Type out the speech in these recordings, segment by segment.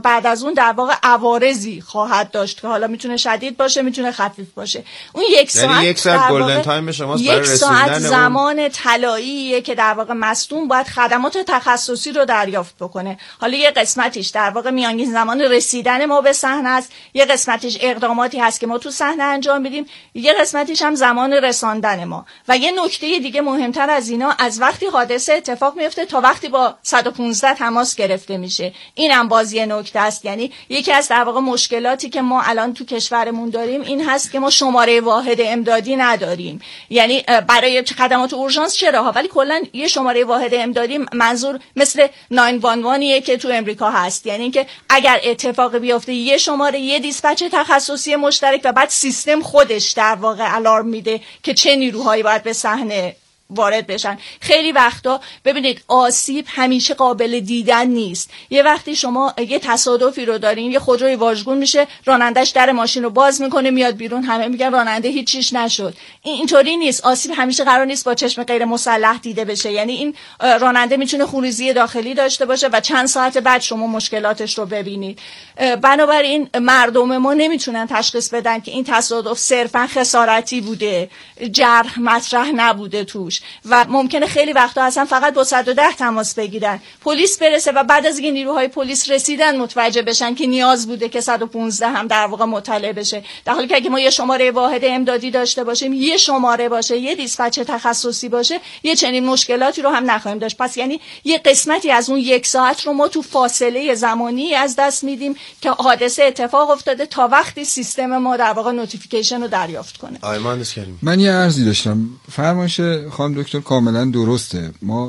بعد از اون در واقع عوارضی خواهد داشت که حالا میتونه شدید باشه، میتونه خفیف باشه. اون یک ساعت گلدن تایم شماست برای رسیدن. یک ساعت زمان طلاییه که در واقع مصدوم باید خدمات تخصصی رو دریافت بکنه. حالا یه قسمتیش در واقع میانگین زمان رسیدن ما به صحنه است، یه قسمتیش اقداماتی هست که ما تو صحنه انجام میدیم، یه قسمتیش هم زمان رساندن ما. و یه نکته دیگه مهمتر از اینا، از وقتی حادثه اتفاق میفته تا وقتی با 115 تماس گرفته میشه، اینم باز یه نکته است. یعنی یکی از در واقع مشکلاتی که ما الان تو کشورمون داریم این هست که ما شماره واحد امدادی نداریم. یعنی برای خدمات اورژانس چرا، ولی کلا یه شماره واحد امدادی، منظور مثل 911 که تو امریکا هست، یعنی اینکه اگر اتفاق بیفته یه شماره، یه دیسپچ تخصصی مشترک و بعد سیستم خودش در واقع الارم میده که چه نیروهایی باید به صحنه وارد بشن. خیلی وقتا ببینید آسیب همیشه قابل دیدن نیست. یه وقتی شما یه تصادفی رو دارین، یه خودروی واژگون میشه، رانندش در ماشین رو باز میکنه میاد بیرون، همه میگن راننده هیچ چیز نشد. اینطوری نیست. آسیب همیشه قرار نیست با چشم غیر مسلح دیده بشه. یعنی این راننده میتونه خونریزی داخلی داشته باشه و چند ساعت بعد شما مشکلاتش رو ببینید. بنابراین مردم ما نمیتونن تشخیص بدن که این تصادف صرفا خسارتی بوده، جرح مطرح نبوده توش، و ممکنه خیلی وقتا اصلا فقط با 110 تماس بگیرن، پلیس برسه و بعد از اینکه نیروهای پلیس رسیدن متوجه بشن که نیاز بوده که 115 هم در واقع مطلع بشه. در حالی که اگه ما یه شماره واحد امدادی داشته باشیم، یه شماره باشه، یه دیسپچ تخصصی باشه، یه چنین مشکلاتی رو هم نخواهیم داشت. پس یعنی یه قسمتی از اون یک ساعت رو ما تو فاصله زمانی از دست میدیم که حادثه اتفاق افتاده تا وقتی سیستم ما در واقع نوتیفیکیشن رو دریافت کنه. مهندس کریمی، من یه عرضی داشتم. فرمایش خانم دکتر کاملا درسته. ما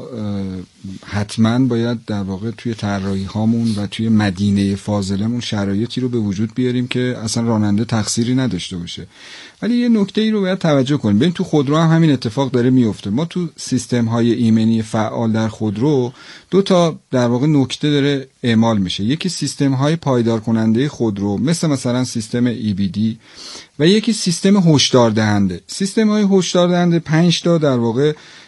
حتما باید در واقع توی طراحی هامون و توی مدینه فاضلمون شرایطی رو به وجود بیاریم که اصلا راننده تقصیری نداشته باشه. ولی یه نکته ای رو باید توجه کنیم. ببین تو خودرو هم همین اتفاق داره میفته. ما تو سیستم های ایمنی فعال در خودرو دو تا در واقع نکته داره اعمال میشه. یکی سیستم های پایدار کننده خودرو مثلا سیستم EBD و یکی سیستم هشدار دهنده. سیستم های هشدار دهنده 5 تا در واقع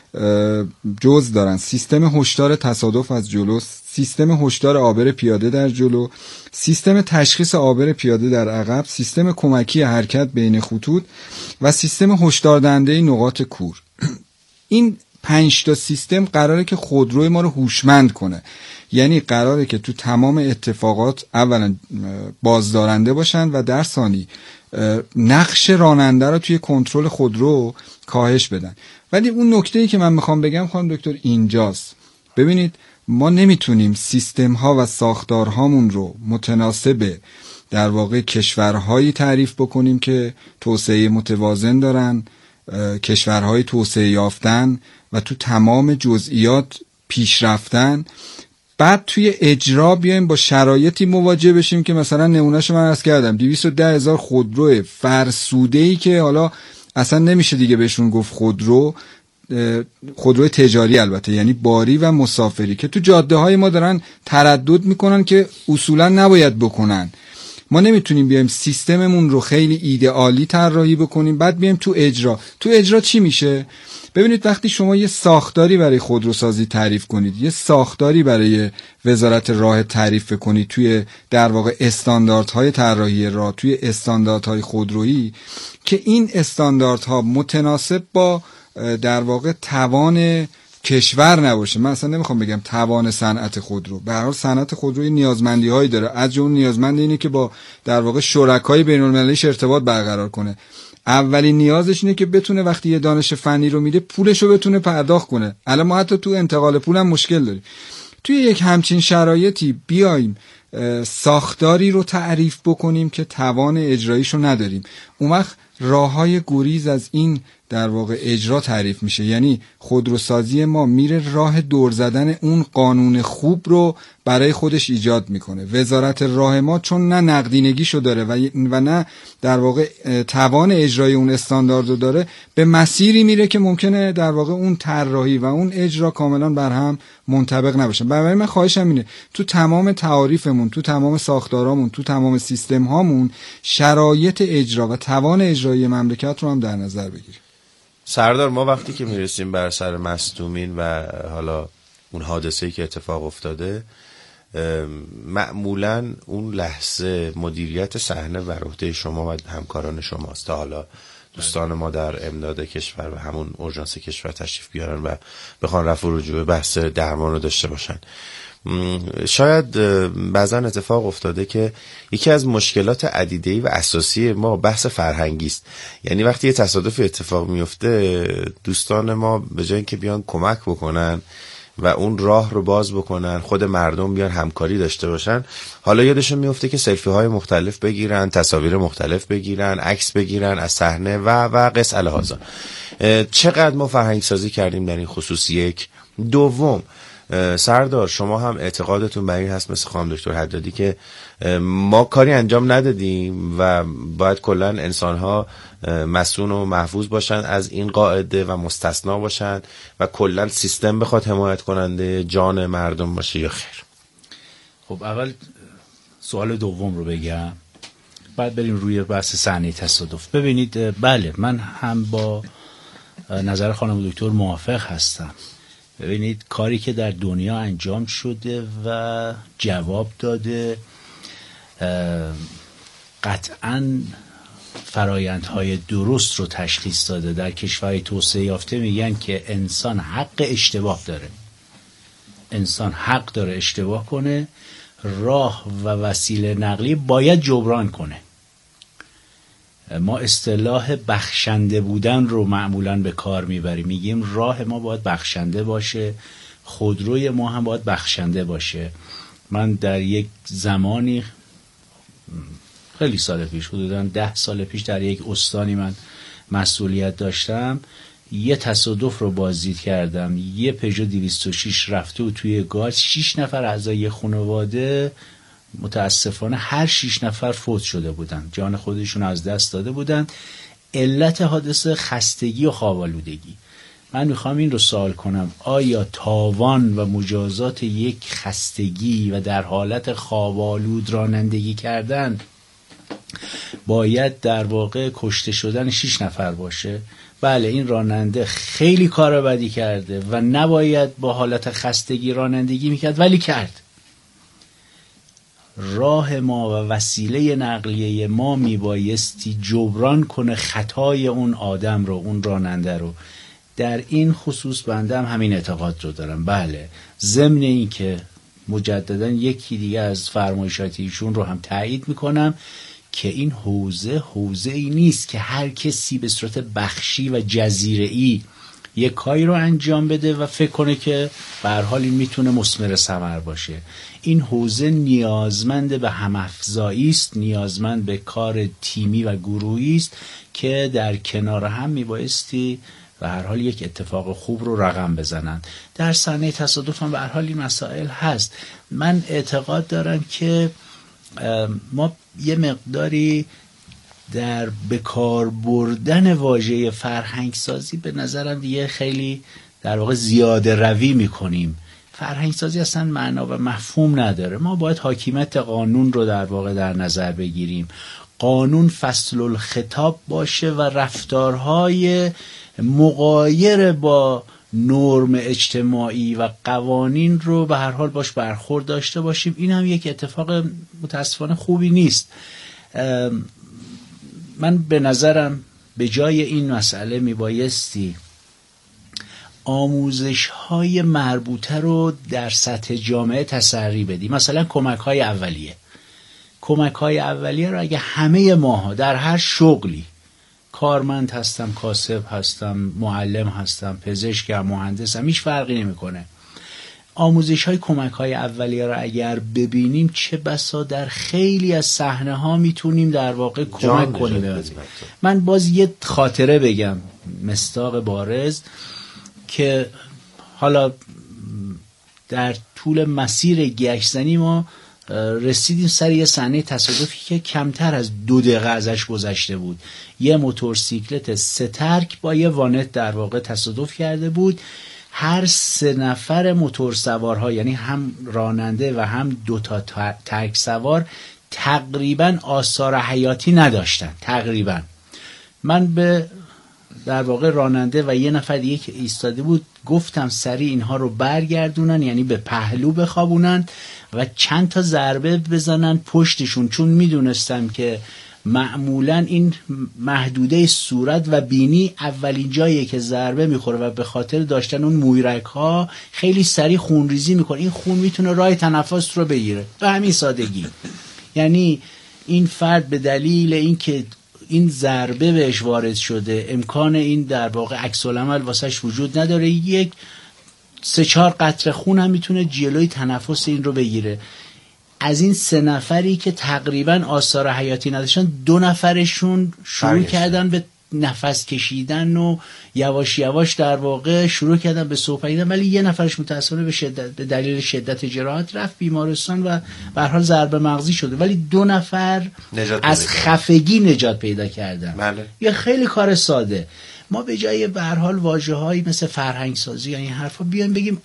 جزء دارن. سیستم هشدار تصادف از جلو، سیستم هشدار عابر پیاده در جلو، سیستم تشخیص عابر پیاده در عقب، سیستم کمکی حرکت بین خطوط و سیستم هشدار دهنده نقاط کور. این 5 تا سیستم قراره که خودروی ما رو هوشمند کنه. یعنی قراره که تو تمام اتفاقات اولا بازدارنده باشن و در ثانی نقش راننده رو توی کنترل خودرو کاهش بدن. ولی اون نکته‌ای که من میخوام بگم خانم دکتر اینجاست. ببینید ما نمیتونیم سیستم ها و ساختارهامون رو متناسب در واقع کشورهایی تعریف بکنیم که توسعه متوازن دارن، کشورهای توسعه یافتن و تو تمام جزئیات پیشرفتن، بعد توی اجرا بیایم با شرایطی مواجه بشیم که مثلا نمونهشو من عرض کردم 210,000 خودرو فرسوده‌ای که حالا اصلا نمیشه دیگه بهشون گفت خودرو تجاری، البته یعنی باری و مسافری، که تو جاده های ما دارن تردد میکنن که اصولا نباید بکنن. ما نمیتونیم بیایم سیستممون رو خیلی ایدئالی طراحی بکنیم بعد بیایم تو اجرا چی میشه؟ ببینید وقتی شما یه ساختاری برای خودروسازی تعریف کنید، یه ساختاری برای وزارت راه تعریف کنید توی در واقع استانداردهای طراحی راه، توی استانداردهای خودرویی، که این استانداردها متناسب با در واقع توان کشور نباشه. من اصلا نمیخوام بگم توان صنعت خودرو، به هر حال صنعت خودرو نیازمندی‌هایی داره. از جمله نیازمند اینه که با در واقع شرکای بین‌المللیش ارتباط برقرار کنه. اولین نیازش اینه که بتونه وقتی یه دانش فنی رو میده پولش رو بتونه پرداخت کنه. الان ما حتی تو انتقال پول هم مشکل داریم. توی یک همچین شرایطی بیایم ساختاری رو تعریف بکنیم که توان اجراییشو نداریم، اون وقت راه‌های گریز از این در واقع اجرا تعریف میشه. یعنی خودروسازی ما میره راه دور زدن اون قانون خوب رو برای خودش ایجاد میکنه. وزارت راه ما چون نه نقدینگیشو داره و نه در واقع توان اجرای اون استاندارد رو داره، به مسیری میره که ممکنه در واقع اون طراحی و اون اجرا کاملا بر هم منطبق نباشه. برای من خواهشم اینه تو تمام تعاریفمون، تو تمام ساختارامون، تو تمام سیستم هامون شرایط اجرا و توان اجرایی مملکت رو هم در نظر بگیریم. سردار، ما وقتی که میرسیم بر سر مصدومین و حالا اون حادثه‌ای که اتفاق افتاده، معمولا اون لحظه مدیریت صحنه بر عهده شما و همکاران شماست تا حالا دوستان ما در امداد کشور و همون اورژانس کشور تشریف بیارن و بخوان رفع و رجوع بحث درمان رو داشته باشن. شاید بعضا اتفاق افتاده که یکی از مشکلات عدیده‌ای و اساسی ما بحث فرهنگی است. یعنی وقتی یه تصادفی اتفاق میفته دوستان ما به جای اینکه بیان کمک بکنن و اون راه رو باز بکنن، خود مردم بیان همکاری داشته باشن، حالا یادشون میفته که سلفی های مختلف بگیرن، تصاویر مختلف بگیرن، عکس بگیرن از صحنه و قص الهازا. چقدر ما فرهنگ سازی کردیم در این خصوص؟ یک. دوم، سردار شما هم اعتقادتون بر این هست مثل خانم دکتر حدادی که ما کاری انجام ندادیم و باید کلا انسان‌ها مسئول و محفوظ باشن از این قاعده و مستثنا باشن و کلا سیستم بخواد حمایت کننده جان مردم باشه یا خیر؟ خب اول سوال دوم رو بگم، بعد بریم روی بحث صحنه تصادف. ببینید، بله من هم با نظر خانم دکتر موافق هستم. ببینید کاری که در دنیا انجام شده و جواب داده قطعاً فرایندهای درست رو تشخیص داده. در کشورهای توسعه یافته میگن که انسان حق اشتباه داره، انسان حق داره اشتباه کنه، راه و وسیله نقلی باید جبران کنه. ما اصطلاح بخشنده بودن رو معمولاً به کار میبریم، میگیم راه ما باید بخشنده باشه، خودروی ما هم باید بخشنده باشه. من در یک زمانی خیلی سال پیش، حدوداً 10 سال پیش، در یک استانی من مسئولیت داشتم، یه تصادف رو بازدید کردم. یه پژو 206 رفته و توی گاز 6 نفر اعضای خانواده متاسفانه هر 6 نفر فوت شده بودن، جان خودشون از دست داده بودن. علت حادثه خستگی و خواب‌آلودگی. من میخوام این رو سوال کنم، آیا تاوان و مجازات یک خستگی و در حالت خواب‌آلود رانندگی کردن باید در واقع کشته شدن 6 نفر باشه؟ بله، این راننده خیلی کار بدی کرده و نباید با حالت خستگی رانندگی میکرد، ولی کرد. راه ما و وسیله نقلیه ما میبایستی جبران کنه خطای اون آدم رو، اون راننده رو. در این خصوص بنده هم همین اعتقاد رو دارم. بله، ضمن این که مجددا یکی دیگه از فرمایشات ایشون رو هم تایید میکنم که این حوزه ای نیست که هر کسی به صورت بخشی و جزیره‌ای یک کاری رو انجام بده و فکر کنه که به هر حال این میتونه مثمر ثمر باشه. این حوزه نیازمند به هم‌افزایی است، نیازمند به کار تیمی و گروهی است که در کنار هم میبایستی به هر حال یک اتفاق خوب رو رقم بزنن. در صحنه تصادف هم به هر حال این مسائل هست. من اعتقاد دارم که ما یه مقداری در بکار بردن واژه فرهنگ سازی به نظرم دیگه خیلی در واقع زیاده روی میکنیم. فرهنگ سازی اصلا معنا و مفهوم نداره. ما باید حاکمیت قانون رو در واقع در نظر بگیریم. قانون فصل الخطاب باشه و رفتارهای مغایر با نرم اجتماعی و قوانین رو به هر حال باش برخورد داشته باشیم. این هم یک اتفاق متاسفانه خوبی نیست. من به نظرم به جای این مسئله میبایستی آموزش های مربوطه رو در سطح جامعه تسری بدیم. مثلا کمک های اولیه رو اگه همه ماها در هر شغلی، کارمند هستم، کاسب هستم، معلم هستم، پزشکم، مهندسم، هیچ فرقی نمیکنه، آموزش های کمک های اولیه رو اگر ببینیم چه بسا در خیلی از صحنه ها میتونیم در واقع کمک کنیم. من باز یه خاطره بگم مصداق بارز که حالا در طول مسیر گشتنی ما رسیدیم سر یه صحنه تصادفی که کمتر از 2 دقیقه ازش گذشته بود. یه موتورسیکلت 3 ترک با یه وانت در واقع تصادف کرده بود. هر 3 نفر موتورسوارها، یعنی هم راننده و هم 2 تا ترک سوار، تقریبا آثار حیاتی نداشتن. تقریبا من به در واقع راننده و یه نفر دیگه که ایستاده بود گفتم سریع اینها رو برگردونن، یعنی به پهلو بخوابونن و چند تا ضربه بزنن پشتشون، چون میدونستم که معمولا این محدوده صورت و بینی اولین جاییه که ضربه میخوره و به خاطر داشتن اون مویرک ها خیلی سریع خونریزی میکنه، این خون میتونه راه تنفس رو بگیره. به همین سادگی. یعنی این فرد به دلیل اینکه این ضربه بهش وارد شده، امکان این در واقع عکس العمل واسش وجود نداره، یک 3-4 قطره خون هم میتونه جلوی تنفس این رو بگیره. از این 3 نفری که تقریبا آثار حیاتی نداشتن، 2 نفرشون شروع کردن به نفس کشیدن و یواش یواش در واقع شروع کردن به صحبت کردن، ولی یه نفرش متأسفانه به دلیل شدت جراحت رفت بیمارستان و به هر حال ضربه مغزی شده، ولی 2 نفر از خفگی نجات پیدا کردن. بله. یه خیلی کار ساده. ما به جای به هر حال واژه‌هایی مثل فرهنگ سازی یا این حرفا بیایم بگیم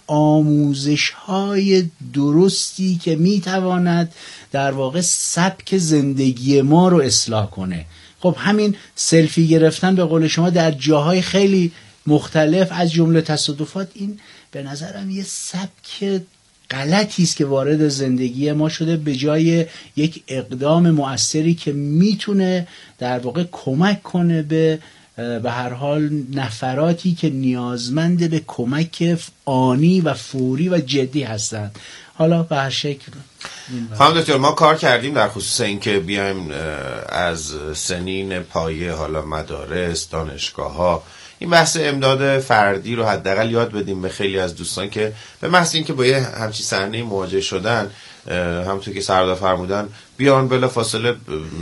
آموزش‌های درستی که میتواند در واقع سبک زندگی ما رو اصلاح کنه. خب همین سلفی گرفتن به قول شما در جاهای خیلی مختلف از جمله تصادفات، این به نظرم یه سبک غلطی است که وارد زندگی ما شده، به جای یک اقدام مؤثری که میتونه در واقع کمک کنه به هر حال نفراتی که نیازمند به کمک آنی و فوری و جدی هستند. حالا به هر شکل خانم دکتر ما کار کردیم در خصوص این که بیایم از سنین پایه، حالا مدارس، دانشگاه ها، این بحث امداد فردی رو حداقل یاد بدیم به خیلی از دوستان که به محض اینکه با یه همچین صحنه مواجه شدن، همونطور که سردار فرمودن، بیان بلا فاصله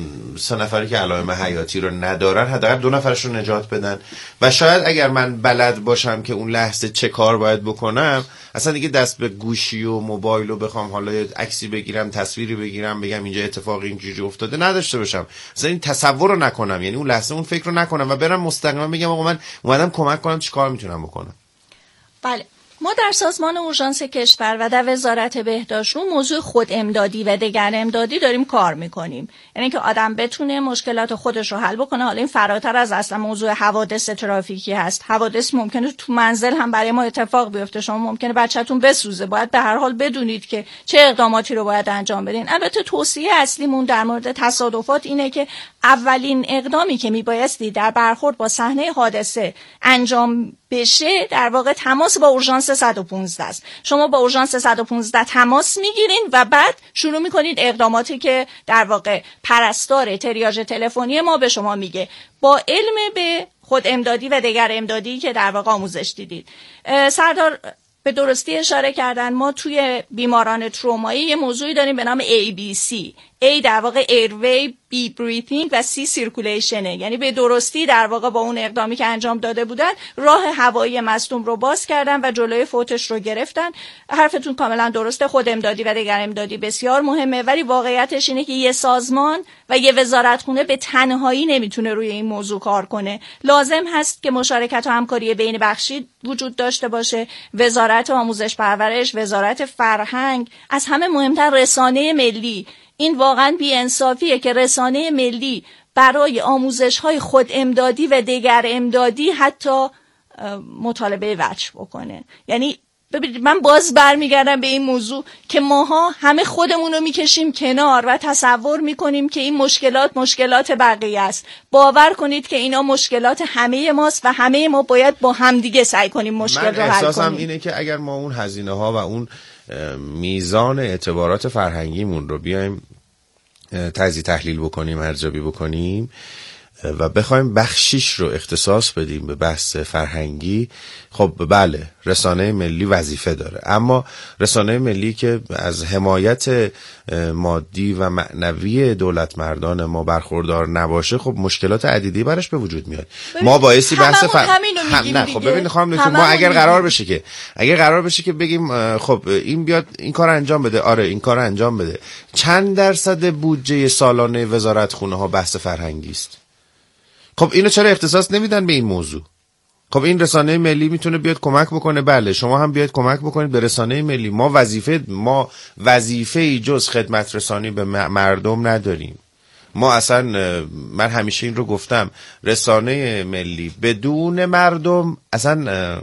3 نفری که علائم حیاتی رو ندارن حداقل 2 نفرش رو نجات بدن. و شاید اگر من بلد باشم که اون لحظه چه کار باید بکنم، اصلا دیگه دست به گوشی و موبایل رو بخوام حالا عکسی بگیرم، تصویری بگیرم، بگم اینجا اتفاقی اینجوری افتاده نداشته باشم، اصلا این تصور رو نکنم، یعنی اون لحظه اون فکر رو نکنم و برم مستقیما بگم آقا من اومدم کمک کنم، چی کار میتونم بکنم. بله، ما در سازمان اورژانس کشور و در وزارت بهداشت رو موضوع خود امدادی و دگر امدادی داریم کار میکنیم، یعنی که آدم بتونه مشکلات خودش رو حل بکنه. حالا این فراتر از اصلا موضوع حوادث ترافیکی هست. حوادث ممکنه تو منزل هم برای ما اتفاق بیفته، شما ممکنه بچه‌تون بسوزه، باید به هر حال بدونید که چه اقداماتی رو باید انجام بدین. البته توصیه اصلیمون در مورد تصادفات اینه که اولین اقدامی که میبایستی در برخورد با صحنه حادثه انجام بشه در واقع تماس با اورژانس 115 است. شما با اورژانس 115 تماس میگیرین و بعد شروع میکنید اقداماتی که در واقع پرستار تریاژ تلفنی ما به شما میگه، با علم به خود امدادی و دگر امدادی که در واقع آموزش دیدید. سردار به درستی اشاره کردن، ما توی بیماران ترومایی یه موضوعی داریم به نام ABC. A در واقع airway، B breathing و C circulation، یعنی به درستی در واقع با اون اقدامی که انجام داده بودن راه هوایی مصدوم رو باز کردن و جلوی فوتش رو گرفتن. حرفتون کاملا درسته، خود امدادی و دگر امدادی بسیار مهمه، ولی واقعیتش اینه که یه سازمان و یه وزارتخونه به تنهایی نمیتونه روی این موضوع کار کنه. لازم هست که مشارکت و همکاری بین بخشی وجود داشته باشه، وزارت آموزش پرورش، وزارت فرهنگ، از همه مهمتر رسانه ملی. این واقعا بی‌انصافیه که رسانه ملی برای آموزش‌های خود امدادی و دگر امدادی حتی مطالبه وجه بکنه. یعنی ببینید، من باز برمیگردم به این موضوع که ماها همه خودمون رو میکشیم کنار و تصور میکنیم که این مشکلات بقیه است. باور کنید که اینا مشکلات همه ماست و همه ما باید با همدیگه سعی کنیم مشکل رو حل کنیم. من احساسم اینه که اگر ما اون هزینه ها و اون میزان اعتبارات فرهنگیمون رو بیایم تجزیه تحلیل بکنیم، ارزیابی بکنیم و بخوایم بخشیش رو اختصاص بدیم به بحث فرهنگی، خب بله رسانه ملی وظیفه داره، اما رسانه ملی که از حمایت مادی و معنوی دولت مردان ما برخوردار نباشه، خب مشکلات عدیدی براش به وجود میاد. ما بایستی بحث نه خب ببین خانم دکتر، ما اگر قرار بشه که بگیم خب این بیاد این کار انجام بده، آره این کار انجام بده، چند درصد بودجه سالانه وزارتخونه ها بحث فرهنگی است؟ خب اینو چرا اختصاص نمیدن به این موضوع؟ خب این رسانه ملی میتونه بیاد کمک بکنه، بله شما هم بیاید کمک بکنید به رسانه ملی. ما وظیفه جز خدمت رسانی به مردم نداریم. ما اصلا، من همیشه این رو گفتم، رسانه ملی بدون مردم اصلا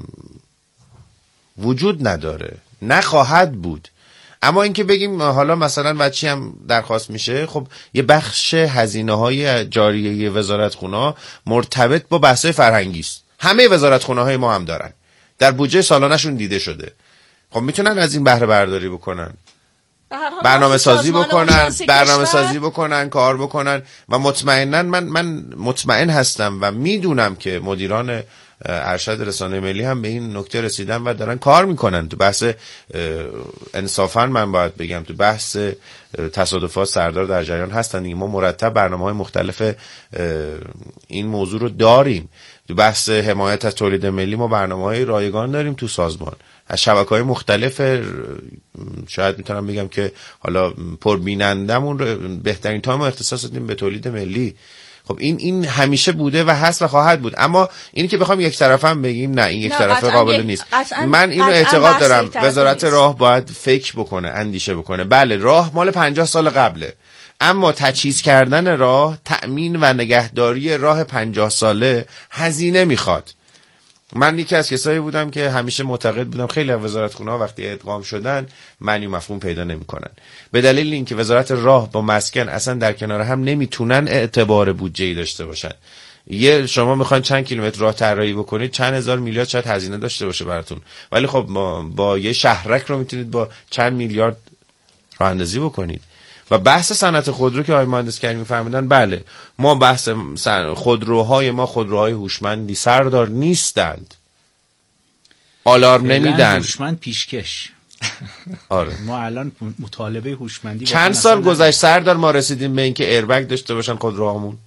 وجود نداره، نخواهد بود. اما اینکه بگیم حالا مثلا بچی هم درخواست میشه، خب یه بخش هزینه‌های جاریه وزارتخونه‌ها مرتبط با بحث‌های فرهنگی است. همه وزارتخونه‌های ما هم دارن، در بودجه سالانه‌شون دیده شده. خب میتونن از این بهره برداری بکنن، برنامه سازی بکنن، کار بکنن. و مطمئنا من مطمئن هستم و میدونم که مدیران ارشد رسانه ملی هم به این نکته رسیدن و دارن کار میکنن. تو بحث انصافا من باید بگم تو بحث تصادفات سردار در جریان هستن دیگه. ما مرتب برنامه‌های مختلف این موضوع رو داریم. تو بحث حمایت از تولید ملی ما برنامه‌های رایگان داریم تو سازمان، از شبکه‌های مختلف. شاید میتونم بگم که حالا پربینندمون بهترین تایم اختصاص دادیم به تولید ملی. خب این همیشه بوده و هست و خواهد بود. اما اینی که بخوام یک طرفم بگیم نه این یک طرفه قابل نیست. من اینو اعتقاد دارم وزارت راه باید فکر بکنه، اندیشه بکنه. بله راه مال 50 سال قبله، اما تجهیز کردن راه، تأمین و نگهداری راه 50 ساله هزینه میخواد. من یکی از کسایی بودم که همیشه معتقد بودم خیلی از وزارتخونه‌ها وقتی ادغام شدن معنی و مفهوم پیدا نمی‌کنن، به دلیل اینکه وزارت راه با مسکن اصلا در کنار هم نمیتونن اعتبار بودجه‌ای داشته باشن. شما میخواین چند کیلومتر راه طراحی بکنید، چند هزار میلیارد شاید هزینه داشته باشه براتون، ولی خب با یه شهرک رو میتونید با چند میلیارد راه اندازی بکنید. و بحث صنعت خودرو که آقای مهندس کریمی فرمودن، بله ما بحث خودروهای ما خودروهای هوشمندی سردار نیستند، آلارم نمیدن، هوشمند پیشکش. آره ما الان مطالبه هوشمندی چند سال گذشت سردار ما رسیدیم به اینکه ایربگ داشته باشن خودروهامون؟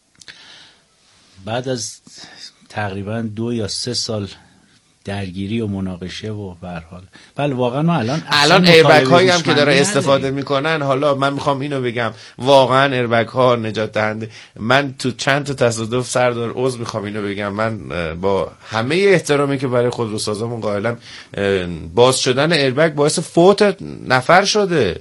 بعد از تقریبا 2 یا 3 سال درگیری و مناقشه و به هر حال. بله واقعا ما الان ایربگ هایی هم که داره استفاده میکنن، حالا من میخوام اینو بگم واقعا ایربگ ها نجات دهنده. من تو چند تا تصادف سردار عضو میخوام اینو بگم، من با همه احترامی که برای خودروسازامون قائلم، باز شدن ایربگ باعث فوت نفر شده.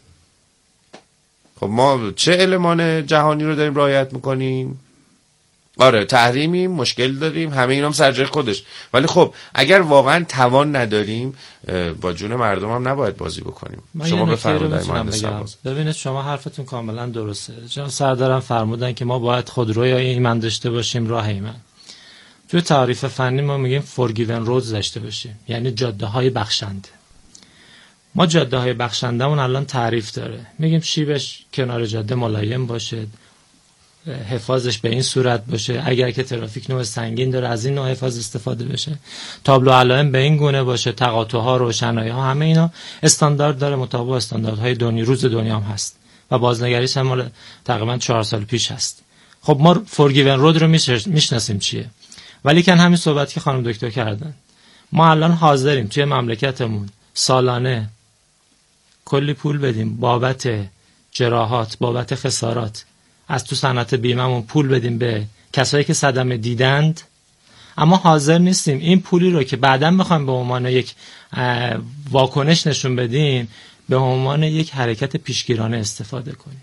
خب ما چه المان جهانی رو داریم رعایت میکنیم؟ آره تحریمیم، مشکل داریم، همه اینا هم سر جای خودش، ولی خب اگر واقعا توان نداریم با جون مردم هم نباید بازی بکنیم. شما بفرمایید. ببینید شما حرفتون کاملا درسته. چون سردارم فرمودن که ما باید خودروی ایمن داشته باشیم، راه ایمن. توی تعریف فنی ما میگیم forgiven roads داشته باشیم، یعنی جاده های بخشنده. ما جاده های بخشندهمون الان تعریف داره، میگیم شیبش کنار جاده ملایم باشه، حفاظش به این صورت باشه، اگر که ترافیک نوع سنگین داره از این نوع حفاظ استفاده بشه، تابلو علائم به این گونه باشه، تقاطع‌ها، روشنایی‌ها، همه اینا استاندارد داره، مطابق استانداردهای روز دنیا هم هست و بازنگریش هم مال تقریبا 4 سال پیش هست. خب ما فورگیون رود رو میشناسیم چیه، ولی کن همین صحبتی که خانم دکتر کردن، ما الان حاضریم توی مملکتمون سالانه کلی پول بدیم بابت جراحات، بابت خسارات، از تو صنعت بیمه‌مون پول بدیم به کسایی که صدمه دیدند، اما حاضر نیستیم این پولی رو که بعداً میخوایم به عنوان یک واکنش نشون بدیم به عنوان یک حرکت پیشگیرانه استفاده کنیم.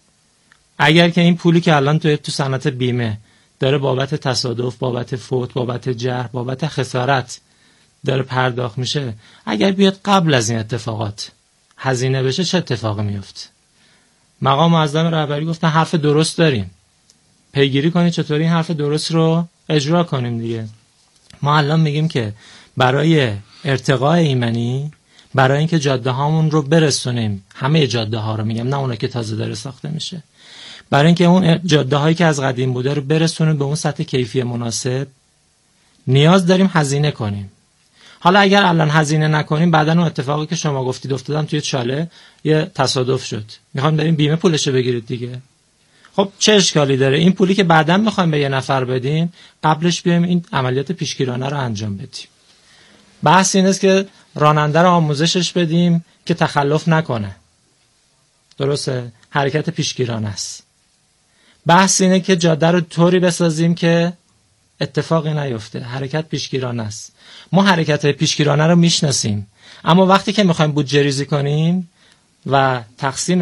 اگر که این پولی که الان تو صنعت بیمه داره بابت تصادف، بابت فوت، بابت جرح، بابت خسارت داره پرداخت میشه، اگر بیاد قبل از این اتفاقات هزینه بشه چه اتفاقی میفته؟ مقام معظم رهبری گفتن حرف درست داریم، پیگیری کنید چطوری این حرف درست رو اجرا کنیم دیگه. ما الان میگیم که برای ارتقاء ایمنی، برای اینکه جاده هامون رو برسونیم، همه جاده ها رو میگم، نه اونایی که تازه داره ساخته میشه، برای اینکه اون جاده هایی که از قدیم بوده رو برسونیم به اون سطح کیفی مناسب، نیاز داریم هزینه کنیم. حالا اگر الان هزینه نکنیم، بعدن اون اتفاقی که شما گفتید افتادم توی چاله، یه تصادف شد، میخوام بریم بیمه پولشو بگیرید دیگه. خب چه اشکالی داره این پولی که بعدن میخوایم به یه نفر بدیم، قبلش بیایم این عملیات پیشگیرانه رو انجام بدیم. بحث این است که راننده رو آموزشش بدیم که تخلف نکنه، درسته؟ حرکت پیشگیرانه است. بحث اینه که جاده رو طوری بسازیم که اتفاقی نیفته، حرکت پیشگیرانه است. ما حرکت پیشگیرانه رو میشناسیم، اما وقتی که میخوایم بودجه ریزی کنیم و تقسیم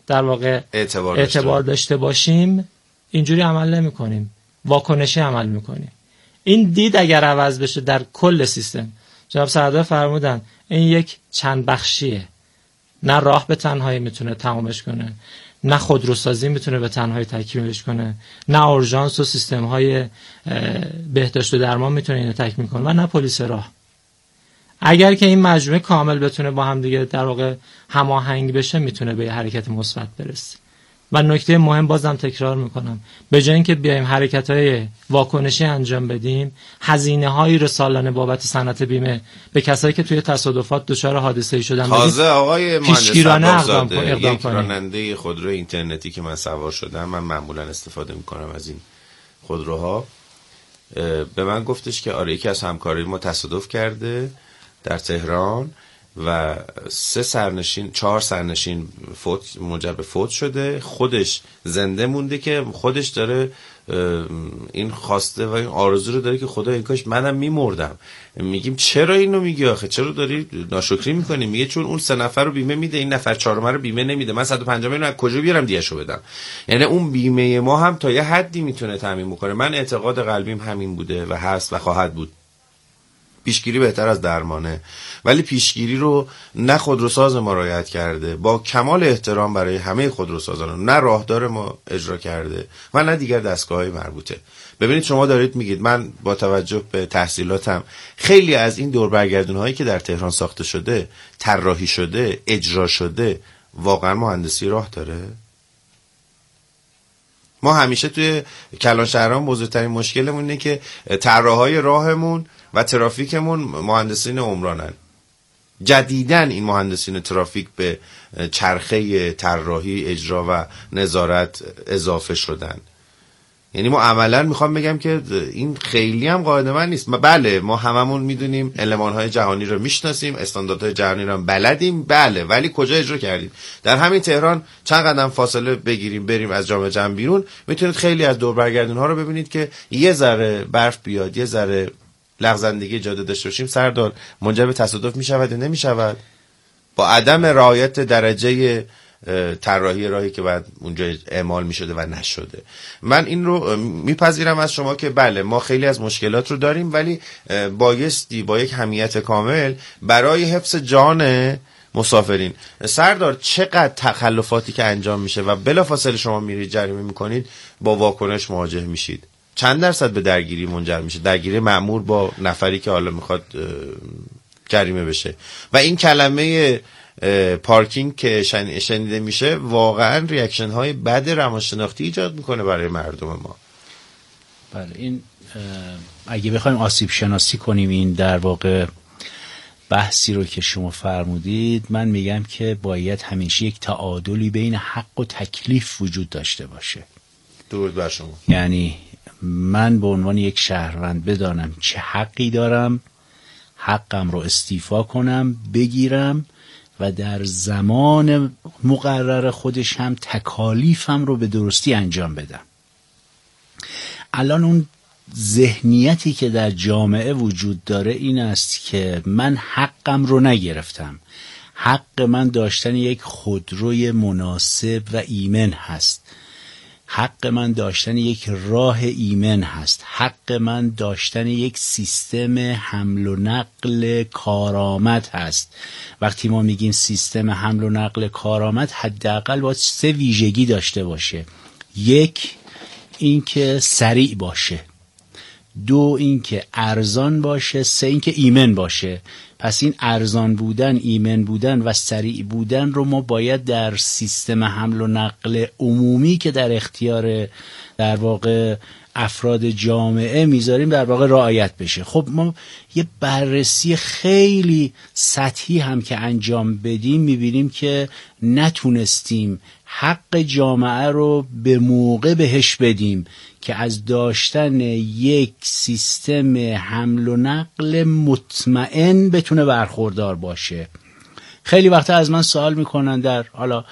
در واقع اعتبار داشته باشیم اینجوری عمل نمی کنیم، واکنشی عمل می کنیم. این دید اگر عوض بشه در کل سیستم، جناب سردار فرمودن این یک چند بخشیه، نه راه به تنهایی میتونه تمامش کنه، نه خودروسازی میتونه به تنهایی تکمیلش کنه، نه اورژانس و سیستم های بهداشت و درمان میتونه اینو تکمیل کنه و نه پلیس راه. اگر که این مجموعه کامل بتونه با هم دیگه در واقع هماهنگ بشه میتونه به حرکت مثبت برسه. و نکته مهم بازم تکرار میکنم، به جای اینکه بیایم حرکت‌های واکنشی انجام بدیم، هزینه‌هایی رو سالانه بابت صنعت بیمه به کسایی که توی تصادفات دچار حادثه‌ای شدن تازه آقای پیشگیرانه اقدام یک راننده خودرو اینترنتی که من سوار شدم، من معمولا استفاده میکنم از این خودروها، به من گفتش که آره یکی از همکارای ما تصادف کرده در تهران و 4 سرنشین موجب فوت شده، خودش زنده مونده که خودش داره این خواسته و این آرزو رو داره که خدا این کاش منم میمردم. میگیم چرا اینو میگی آخه، چرا داری ناشکری میکنی؟ میگه چون اون 3 نفر رو بیمه میده، این نفر 4م رو بیمه نمیده، من 150 میلیون از کجا بیارم دیشو بدم؟ یعنی اون بیمه ما هم تا یه حدی میتونه تامین بکنه. من اعتقاد قلبیم همین بوده و هست و خواهد بود، پیشگیری بهتر از درمانه، ولی پیشگیری رو نه خودروساز ما رعایت کرده با کمال احترام برای همه خودروسازان، نه راهدار ما اجرا کرده و نه دیگر دستگاه‌های مربوطه. ببینید شما دارید میگید، من با توجه به تحصیلاتم خیلی از این دور برگردون‌هایی که در تهران ساخته شده، طراحی شده، اجرا شده، واقعا مهندسی راه داره؟ ما همیشه توی کلان شهران بزرگترین مشکلمون اینه که طراحای راهمون و ترافیکمون مهندسین عمرانن. جدیداً این مهندسین ترافیک به چرخه طراحی، اجرا و نظارت اضافه شدن. یعنی ما عملاً میخوام بگم که این خیلی هم قاعده من نیست. بله ما هممون میدونیم المان‌های جهانی رو میشناسیم، استانداردهای جهانی رو بلدیم، بله، ولی کجا اجرا کردیم؟ در همین تهران چند قدم فاصله بگیریم بریم از جامعه جمع بیرون، میتونید خیلی از دور برگردون‌ها رو ببینید که یه ذره برف بیاد، یه ذره لغزندگی جاده داشته باشیم، سردار منجر به تصادف میشود یا نمیشود؟ با عدم رعایت درجه طراحی راهی که بعد اونجا اعمال میشده و نشده. من این رو میپذیرم از شما که بله ما خیلی از مشکلات رو داریم، ولی بایستی با یک حمیت کامل برای حفظ جان مسافرین. سردار چقدر تخلفاتی که انجام میشه و بلافاصله شما میرید جریمه میکنید، با واکنش مواجه میشید، چند درصد به درگیری منجر میشه؟ درگیری مأمور با نفری که حالا میخواد جریمه بشه. و این کلمه پارکینگ که شنیده میشه واقعا ریاکشن های بد روانشناختی ایجاد میکنه برای مردم ما. بله، این اگه بخوایم آسیب شناسی کنیم این در واقع بحثی رو که شما فرمودید، من میگم که باید همیشه یک تعادلی بین حق و تکلیف وجود داشته باشه. درود بر شما. یعنی من به عنوان یک شهروند بدانم چه حقی دارم، حقم رو استیفا کنم، بگیرم و در زمان مقرر خودش هم تکالیفم رو به درستی انجام بدم. الان اون ذهنیتی که در جامعه وجود داره این است که من حقم رو نگرفتم. حق من داشتن یک خودروی مناسب و ایمن هست، حق من داشتن یک راه ایمن هست، حق من داشتن یک سیستم حمل و نقل کارآمد هست. وقتی ما میگیم سیستم حمل و نقل کارآمد، حداقل باید 3 ویژگی داشته باشه. 1 اینکه سریع باشه، 2 اینکه ارزان باشه، 3 اینکه ایمن باشه. پس این ارزان بودن، ایمن بودن و سریع بودن رو ما باید در سیستم حمل و نقل عمومی که در اختیار در واقع افراد جامعه میذاریم در واقع رعایت بشه. خب ما یه بررسی خیلی سطحی هم که انجام بدیم میبینیم که نتونستیم حق جامعه رو به موقع بهش بدیم که از داشتن یک سیستم حمل و نقل مطمئن بتونه برخوردار باشه. خیلی وقتا از من سوال میکنن، در حالا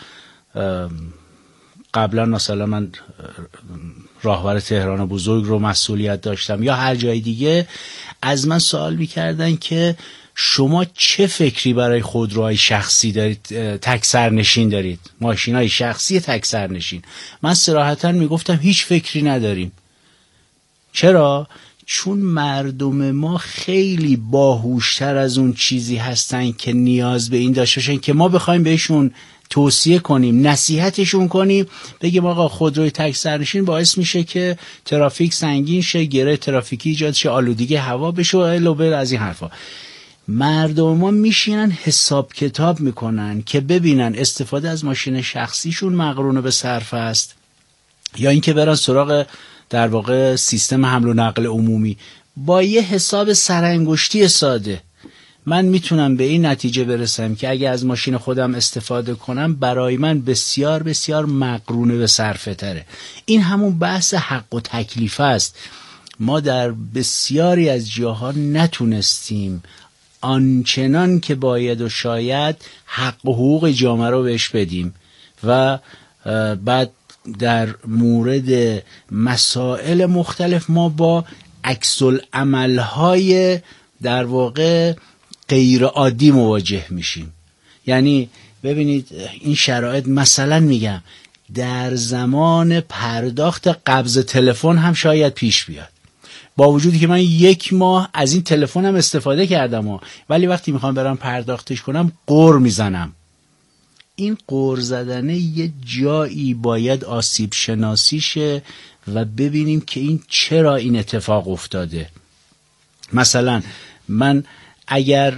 قبلا مثلا من راهبر تهران بزرگ رو مسئولیت داشتم یا هر جای دیگه، از من سوال میکردن که شما چه فکری برای خودروهای شخصی دارید؟ تک سرنشین دارید، ماشینای شخصی تک سرنشین. من صراحتاً میگفتم هیچ فکری نداریم. چرا؟ چون مردم ما خیلی باهوشتر از اون چیزی هستن که نیاز به این داشته باشن که ما بخوایم بهشون توصیه کنیم، نصیحتشون کنیم، بگیم آقا خودروی تک سرنشین باعث میشه که ترافیک سنگین شه، گره ترافیکی ایجاد شه، آلودگی هوا بشه و الوبل از این حرفا. مردم ما میشینن حساب کتاب میکنن که ببینن استفاده از ماشین شخصیشون مقرون به صرف است یا اینکه برن سراغ در واقع سیستم حمل و نقل عمومی. با یه حساب سرانگشتی ساده من میتونم به این نتیجه برسم که اگه از ماشین خودم استفاده کنم برای من بسیار بسیار مقرون به صرفه تره. این همون بحث حق و تکلیف است. ما در بسیاری از جاها نتونستیم آنچنان که باید و شاید حق و حقوق جامعه رو بهش بدیم و بعد در مورد مسائل مختلف ما با عکس‌العمل‌های در واقع غیر عادی مواجه میشیم. یعنی ببینید این شرایط، مثلا میگم در زمان پرداخت قبض تلفن هم شاید پیش بیاد، با وجودی که من 1 ماه از این تلفنم استفاده کردم ولی وقتی میخوام برم پرداختش کنم غر میزنم. این غر زدنه یه جایی باید آسیب شناسی شه و ببینیم که این چرا این اتفاق افتاده. مثلا من اگر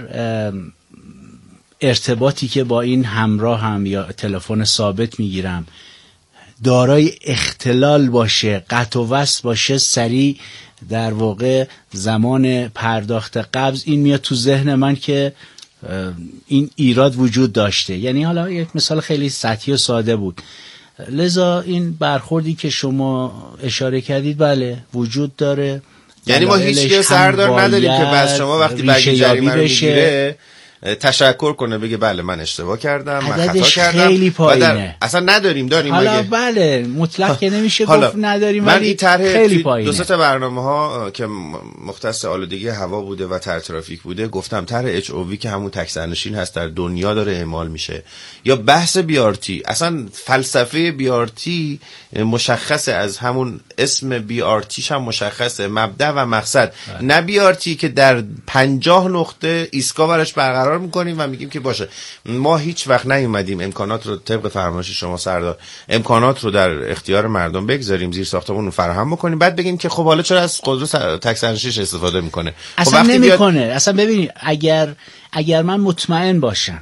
ارتباطی که با این همراه هم یا تلفن ثابت میگیرم دارای اختلال باشه، قطع و وصل باشه، سریع در واقع زمان پرداخت قبض این میاد تو ذهن من که این ایراد وجود داشته. یعنی حالا یک مثال خیلی سطحی و ساده بود. لذا این برخوردی که شما اشاره کردید بله وجود داره. یعنی ما هیچ که سردار نداریم که بعد شما وقتی بگی جریمه رو میگیره تشکر کنه بگه بله من اشتباه کردم، من خطا کردم. خیلی پایینه. اصلا نداریم. داریم حالا مگه؟ بله مطلق که نمیشه گفت نداریم، من ولی این طرح خیلی پایینه. 2-3 برنامه‌ها که مختص آلودگی هوا بوده و طرح ترافیک بوده گفتم طرح HOV که همون تک سرنشین هست در دنیا داره اعمال میشه، یا بحث BRT. اصلا فلسفه BRT مشخصه، از همون اسم BRTش هم مشخصه، مبدأ و مقصد. نه BRT که در 50 نقطه ایستگاه براش برقرار میکنیم و میگیم که باشه. ما هیچ وقت نیومدیم امکانات رو طبق فرمایش شما سردار امکانات رو در اختیار مردم بگذاریم، زیر ساختمون رو فراهم بکنیم، بعد بگیم که خب حالا چرا از خودرو تک سرنشین استفاده میکنه. اصلا نمیکنه. اصلا ببینید اگر من مطمئن باشم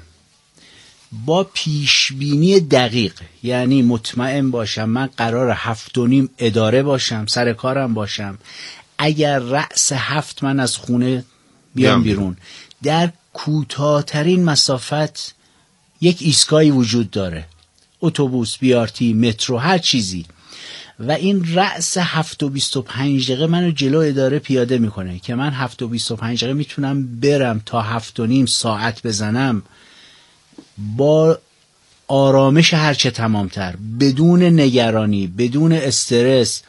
با پیش بینی دقیق، یعنی مطمئن باشم من قرار 7.5 اداره باشم، سر کارم باشم، اگر رأس 7 من از خونه بیام بیرون در کوتاه‌ترین مسافت یک ایستگاهی وجود داره، اتوبوس، BRT، مترو، هر چیزی، و این رأس 7:25 منو جلو اداره پیاده میکنه که من 7:25 میتونم برم تا 7.5 ساعت بزنم با آرامش هرچه تمامتر، بدون نگرانی، بدون استرس.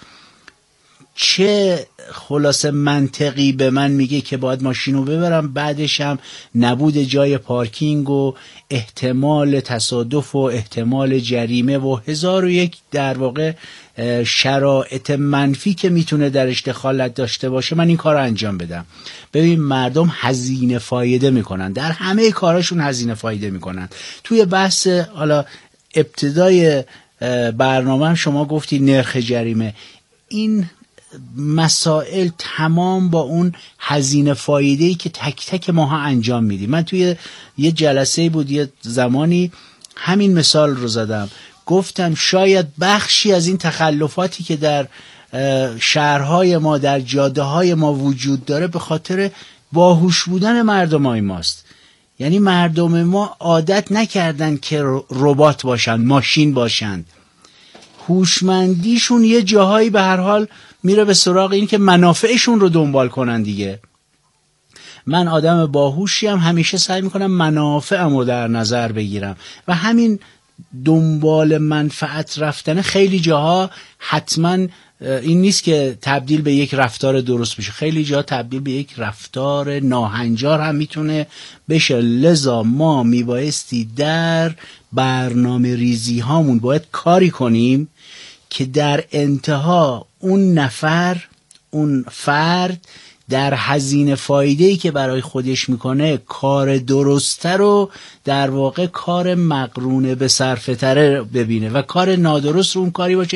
چه خلاصه منطقی به من میگه که باید ماشینو ببرم، بعدش هم نبود جای پارکینگ و احتمال تصادف و احتمال جریمه و 1001 در واقع شرایط منفی که میتونه درش دخالت داشته باشه، من این کار رو انجام بدم. ببین مردم هزینه فایده میکنن، در همه کاراشون هزینه فایده میکنن. توی بحث حالا ابتدای برنامه شما گفتی نرخ جریمه، این مسائل تمام با اون هزینه فایده‌ای که تک تک ماها انجام میدیم. من توی یه جلسه بود یه زمانی همین مثال رو زدم، گفتم شاید بخشی از این تخلفاتی که در شهرهای ما، در جاده های ما وجود داره به خاطر باهوش بودن مردمای ماست. یعنی مردم ما عادت نکردن که ربات باشن، ماشین باشند. هوشمندیشون یه جاهایی به هر حال میره به سراغ این که منافعشون رو دنبال کنن دیگه. من آدم باهوشیم، همیشه سعی میکنم منافعم رو در نظر بگیرم و همین دنبال منفعت رفتن خیلی جاها حتما این نیست که تبدیل به یک رفتار درست بشه، خیلی جا تبدیل به یک رفتار ناهنجار هم میتونه بشه. لذا ما میبایستی در برنامه ریزی هامون باید کاری کنیم که در انتها اون نفر، اون فرد در هزینه فایده‌ای که برای خودش میکنه کار درسته رو در واقع کار مقرون به صرفه تره ببینه و کار نادرست رو اون کاری باشه